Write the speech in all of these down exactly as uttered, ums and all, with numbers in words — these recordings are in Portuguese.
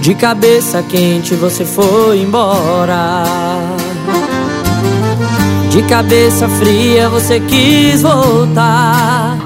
De cabeça quente você foi embora. De cabeça fria você quis voltar.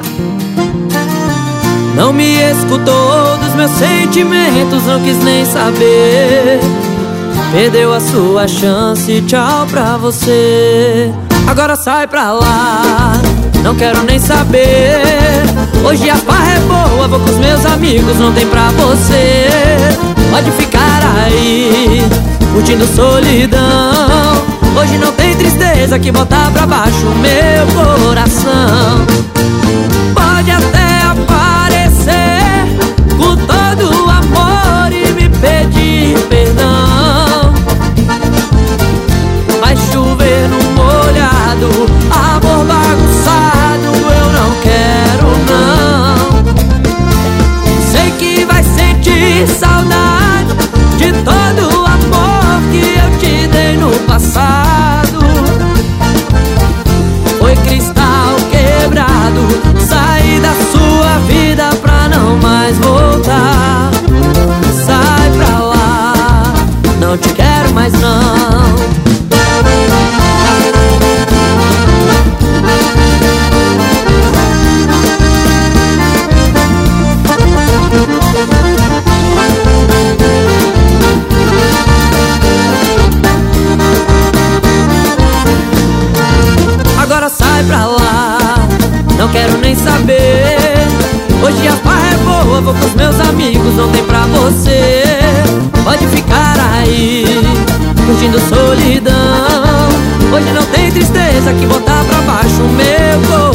Não me escutou dos meus sentimentos, não quis nem saber. Perdeu a sua chance, tchau pra você. Agora sai pra lá, não quero nem saber. Hoje a farra é boa, vou com os meus amigos, não tem pra você. Pode ficar aí, curtindo solidão. Hoje não tem tristeza que botar pra baixo o meu coração. Pode até aparecer com todo o amor e me pedir perdão, mas chover no molhado, amor bagunçado, eu não quero não. Sei que vai sentir saudade de todo o amor que eu te dei no passado. Foi cristal quebrado, saí da sua vida pra não mais voltar. Sai pra lá, não te quero mais não. Agora sai pra lá, não quero nem saber. Hoje a farra é boa, vou com os meus amigos, não tem pra você. Pode ficar aí, curtindo solidão. Hoje não tem tristeza que botar pra baixo o meu coração.